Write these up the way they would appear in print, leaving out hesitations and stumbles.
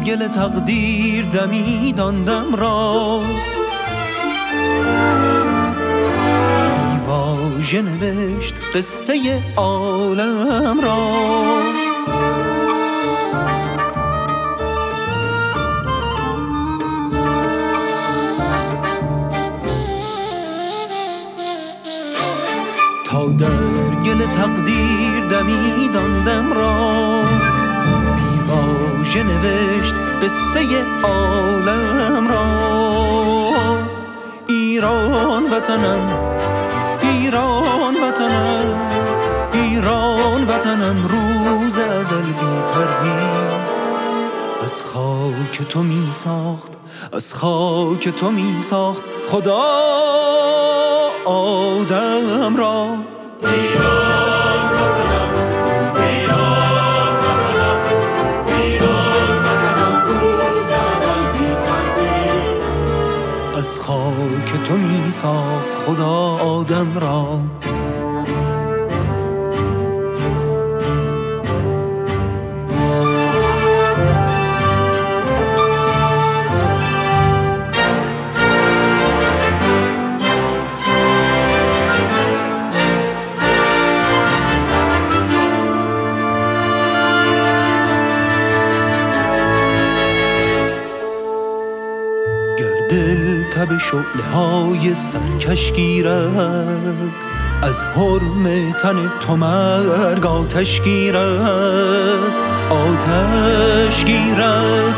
گل تقدیر دمیداندم را، بیواژه نوشت قصه عالم را. تا در گل تقدیر دمیداندم را، بیواژه نوشت قصه عالم را. ایران وطنم، ایران وطنم، ایران وطنم، روز ازل بی تردید از خاک تو می ساخت، از خاک تو می ساخت خدا آدم را. ایران وطنم، ایران وطنم، ایران وطنم، روز ازل بی تردید از خاک تو می ساخت خدا آدم را. دل تب شعله های سرکش گیرد، از حرم تن تو مرگ آتش گیرد، آتش گیرد.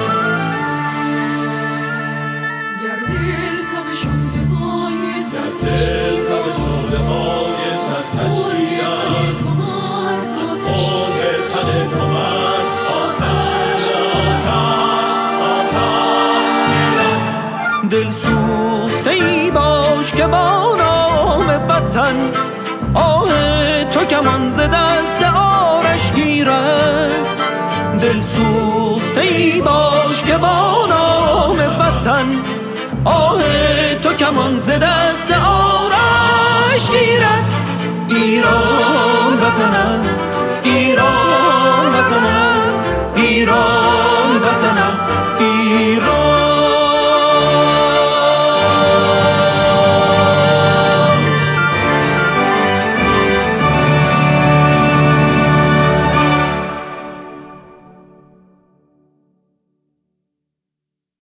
گر دل تب شعله های سرکش گیرد، از حرم تن تو مرگ آتش گیرد. دل سوخته ای باش که با نام وطن، آه تو کمان ز دست آرش گیرد. دل سوخته ای باش که با نام وطن، آه تو کمان ز دست آرش